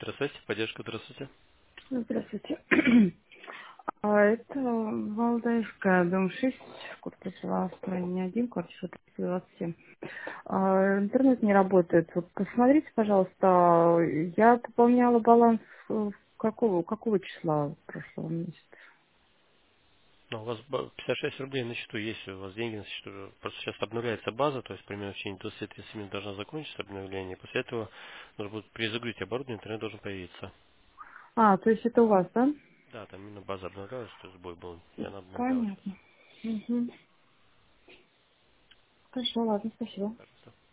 Здравствуйте, поддержка, здравствуйте. Здравствуйте. Это Валдаевская, дом 6, квартира строение 1, квартира 327. Интернет не работает. Вот посмотрите, пожалуйста, я пополняла баланс какого числа прошлого месяца? Ну, у вас 56 рублей на счету есть, у вас деньги на счету. Просто сейчас обновляется база, то есть примерно в течение 20-30 минут должна закончиться обновление. После этого нужно будет перезагрузить оборудование, интернет должен появиться. То есть это у вас, да? Да, там именно база обновлялась, то есть сбой был, и она обновлялась сейчас. Понятно. Угу. Хорошо, ладно, спасибо. Пожалуйста.